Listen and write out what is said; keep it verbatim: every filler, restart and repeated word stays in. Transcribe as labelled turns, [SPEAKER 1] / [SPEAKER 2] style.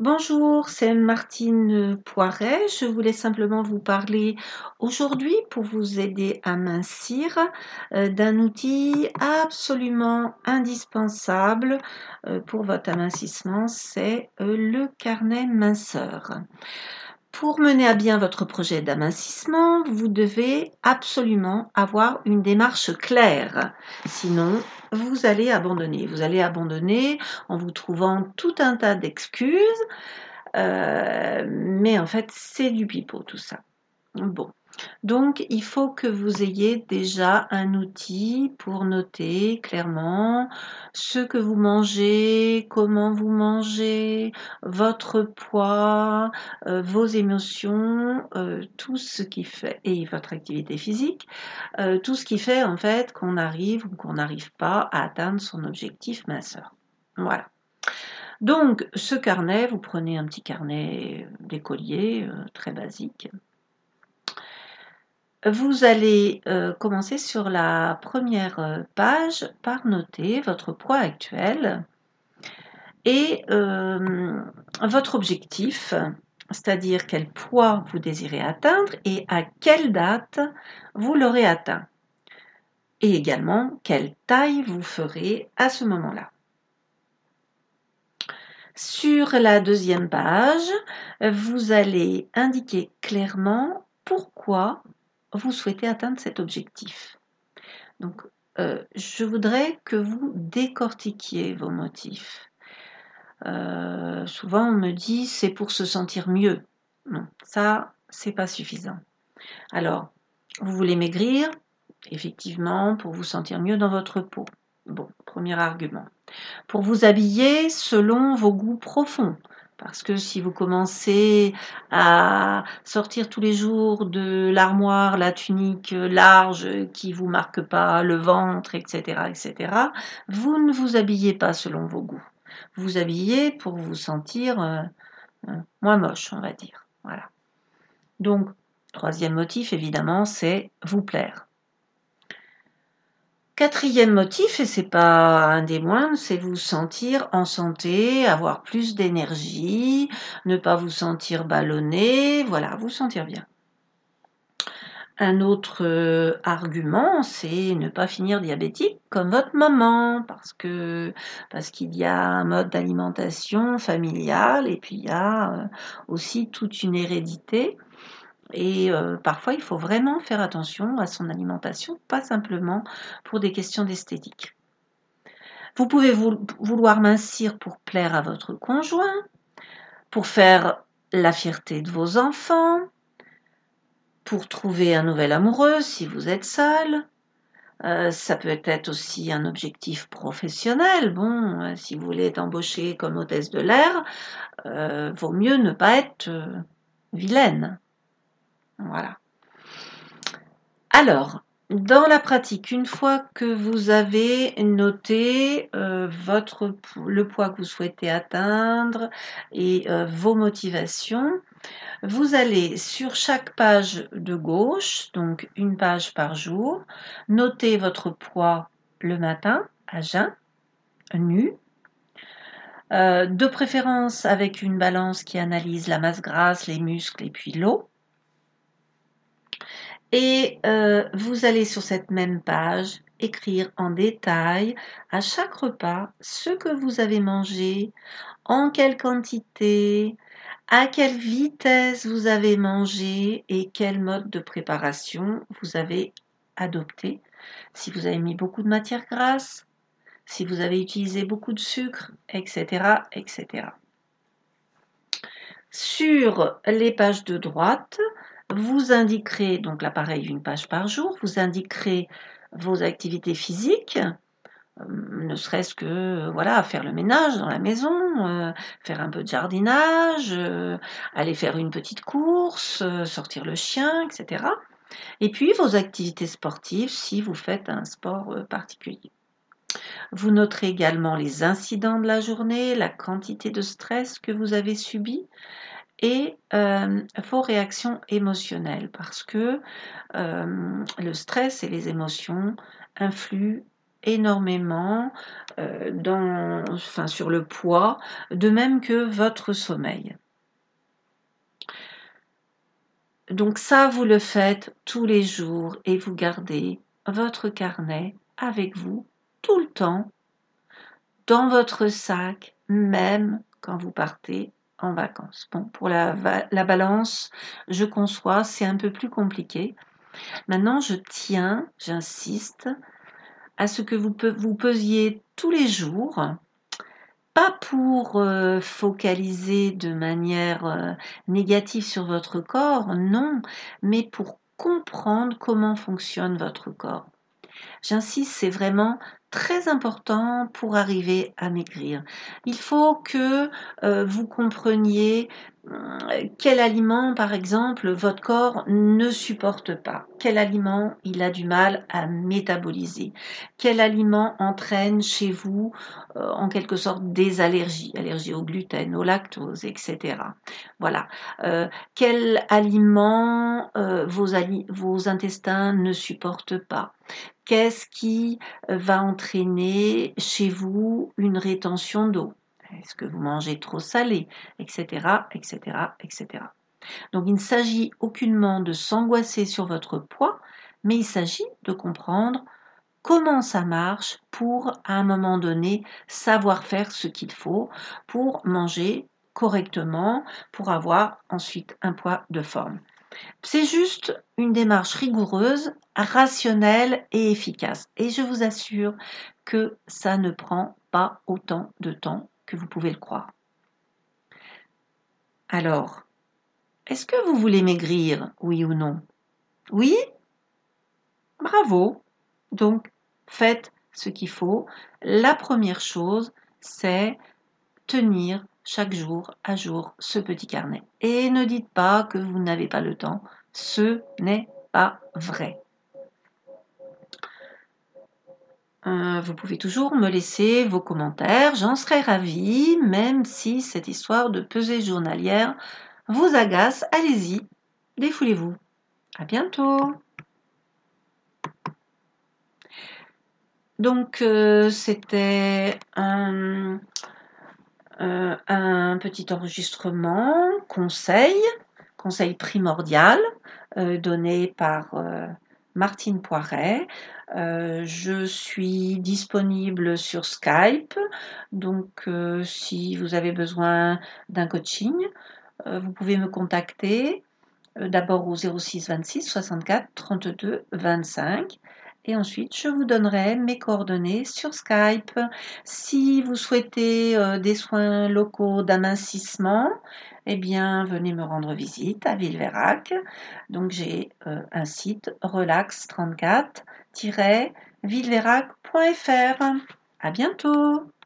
[SPEAKER 1] Bonjour, c'est Martine Poiret. Je voulais simplement vous parler aujourd'hui pour vous aider à mincir euh, d'un outil absolument indispensable euh, pour votre amincissement, c'est euh, le carnet minceur. Pour mener à bien votre projet d'amincissement, vous devez absolument avoir une démarche claire. Sinon, vous allez abandonner. Vous allez abandonner en vous trouvant tout un tas d'excuses, euh, mais en fait, c'est du pipeau tout ça. Bon. Donc, il faut que vous ayez déjà un outil pour noter clairement ce que vous mangez, comment vous mangez, votre poids, euh, vos émotions, euh, tout ce qui fait, et votre activité physique, euh, tout ce qui fait en fait qu'on arrive ou qu'on n'arrive pas à atteindre son objectif minceur. Voilà. Donc, ce carnet, vous prenez un petit carnet d'écolier, euh, très basique. Vous allez euh, commencer sur la première page par noter votre poids actuel et euh, votre objectif, c'est-à-dire quel poids vous désirez atteindre et à quelle date vous l'aurez atteint. Et également, quelle taille vous ferez à ce moment-là. Sur la deuxième page, vous allez indiquer clairement pourquoi vous souhaitez atteindre cet objectif. Donc, euh, je voudrais que vous décortiquiez vos motifs. Euh, souvent, on me dit c'est pour se sentir mieux. Non, ça, c'est pas suffisant. Alors, vous voulez maigrir, effectivement, pour vous sentir mieux dans votre peau. Bon, premier argument. Pour vous habiller selon vos goûts profonds. Parce que si vous commencez à sortir tous les jours de l'armoire, la tunique large qui vous marque pas le ventre, et cetera, et cetera, vous ne vous habillez pas selon vos goûts. Vous vous habillez pour vous sentir euh, euh, moins moche, on va dire. Voilà. Donc, troisième motif, évidemment, c'est vous plaire. Quatrième motif, et c'est pas un des moindres, c'est vous sentir en santé, avoir plus d'énergie, ne pas vous sentir ballonné, voilà, vous sentir bien. Un autre euh, argument, c'est ne pas finir diabétique comme votre maman, parce que parce qu'il y a un mode d'alimentation familial et puis il y a euh, aussi toute une hérédité. Et euh, parfois, il faut vraiment faire attention à son alimentation, pas simplement pour des questions d'esthétique. Vous pouvez vouloir mincir pour plaire à votre conjoint, pour faire la fierté de vos enfants, pour trouver un nouvel amoureux si vous êtes seul. Euh, ça peut être aussi un objectif professionnel. Bon, euh, si vous voulez être embauché comme hôtesse de l'air, euh, vaut mieux ne pas être euh, vilaine. Voilà. Alors, dans la pratique, une fois que vous avez noté euh, votre, le poids que vous souhaitez atteindre et euh, vos motivations, vous allez sur chaque page de gauche, donc une page par jour, noter votre poids le matin à jeun, nu, euh, de préférence avec une balance qui analyse la masse grasse, les muscles et puis l'eau. Et euh, vous allez sur cette même page écrire en détail à chaque repas ce que vous avez mangé, en quelle quantité, à quelle vitesse vous avez mangé et quel mode de préparation vous avez adopté. Si vous avez mis beaucoup de matière grasse, si vous avez utilisé beaucoup de sucre, et cetera, et cetera. Sur les pages de droite, vous indiquerez, donc là pareil, une page par jour, vous indiquerez vos activités physiques, euh, ne serait-ce que euh, voilà, faire le ménage dans la maison, euh, faire un peu de jardinage, euh, aller faire une petite course, euh, sortir le chien, et cetera. Et puis vos activités sportives si vous faites un sport euh, particulier. Vous noterez également les incidents de la journée, la quantité de stress que vous avez subi, et euh, vos réactions émotionnelles parce que euh, le stress et les émotions influent énormément euh, dans, enfin, sur le poids, de même que votre sommeil. Donc ça, vous le faites tous les jours et vous gardez votre carnet avec vous tout le temps, dans votre sac, même quand vous partez en vacances. Bon, pour la, la balance, je conçois, c'est un peu plus compliqué. Maintenant, je tiens, j'insiste, à ce que vous, vous pesiez tous les jours, pas pour euh, focaliser de manière euh, négative sur votre corps, non, mais pour comprendre comment fonctionne votre corps. J'insiste, c'est vraiment très important pour arriver à maigrir. Il faut que euh, vous compreniez euh, quel aliment, par exemple, votre corps ne supporte pas. Quel aliment il a du mal à métaboliser. Quel aliment entraîne chez vous, euh, en quelque sorte, des allergies. Allergies au gluten, au lactose, et cetera. Voilà. Euh, quel aliment euh, vos, vos intestins ne supportent pas. Qu'est-ce qui va entraîner chez vous une rétention d'eau? Est-ce que vous mangez trop salé, et cetera, et cetera, et cetera. Donc il ne s'agit aucunement de s'angoisser sur votre poids, mais il s'agit de comprendre comment ça marche pour, à un moment donné, savoir faire ce qu'il faut pour manger correctement, pour avoir ensuite un poids de forme. C'est juste une démarche rigoureuse, rationnelle et efficace. Et je vous assure que ça ne prend pas autant de temps que vous pouvez le croire. Alors, est-ce que vous voulez maigrir, oui ou non? Oui? Bravo! Donc, faites ce qu'il faut. La première chose, c'est tenir chaque jour à jour ce petit carnet. Et ne dites pas que vous n'avez pas le temps. Ce n'est pas vrai. Euh, vous pouvez toujours me laisser vos commentaires, j'en serais ravie, même si cette histoire de pesée journalière vous agace. Allez-y, défoulez-vous. À bientôt. Donc, euh, c'était un, euh, un petit enregistrement, conseil, conseil primordial, euh, donné par euh, Martine Poiret. Euh, je suis disponible sur Skype, donc euh, si vous avez besoin d'un coaching, euh, vous pouvez me contacter euh, d'abord au zéro six vingt-six soixante-quatre trente-deux vingt-cinq et ensuite je vous donnerai mes coordonnées sur Skype. Si vous souhaitez euh, des soins locaux d'amincissement, eh bien venez me rendre visite à Villeveyrac. Donc j'ai euh, un site relax trente-quatre tiret villeveyrac point f r. À bientôt.